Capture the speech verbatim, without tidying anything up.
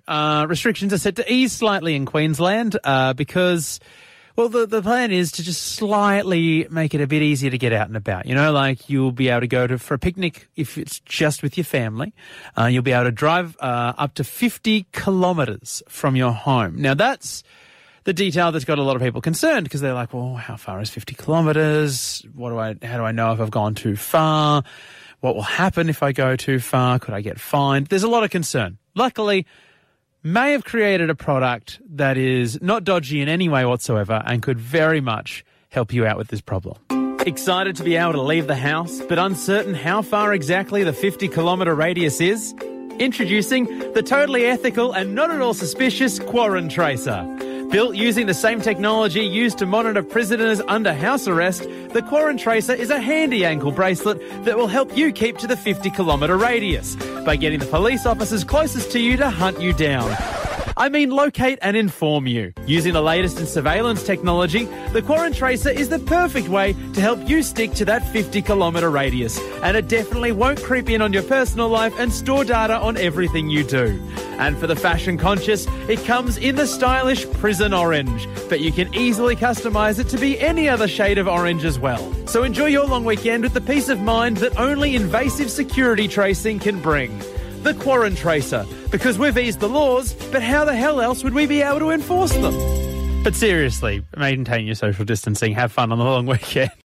uh, restrictions are set to ease slightly in Queensland uh, because, well, the, the plan is to just slightly make it a bit easier to get out and about. You know, like you'll be able to go to for a picnic if it's just with your family. Uh, you'll be able to drive uh, up to fifty kilometres from your home. Now, that's the detail that's got a lot of people concerned because they're like, well, how far is fifty kilometres? What do I, how do I know if I've gone too far? What will happen if I go too far? Could I get fined? There's a lot of concern. Luckily, May have created a product that is not dodgy in any way whatsoever and could very much help you out with this problem. Excited to be able to leave the house, but uncertain how far exactly the fifty kilometre radius is? Introducing the totally ethical and not at all suspicious Quarren Tracer. Built using the same technology used to monitor prisoners under house arrest, the Quarren Tracer is a handy ankle bracelet that will help you keep to the fifty kilometre radius by getting the police officers closest to you to hunt you down. I mean locate and inform you. Using the latest in surveillance technology, the Quarren Tracer is the perfect way to help you stick to that fifty kilometre radius, and it definitely won't creep in on your personal life and store data on everything you do. And for the fashion conscious, it comes in the stylish prison orange, but you can easily customise it to be any other shade of orange as well. So enjoy your long weekend with the peace of mind that only invasive security tracing can bring. The Quarren Tracer, because we've eased the laws, but how the hell else would we be able to enforce them? But seriously, maintain your social distancing, have fun on the long weekend.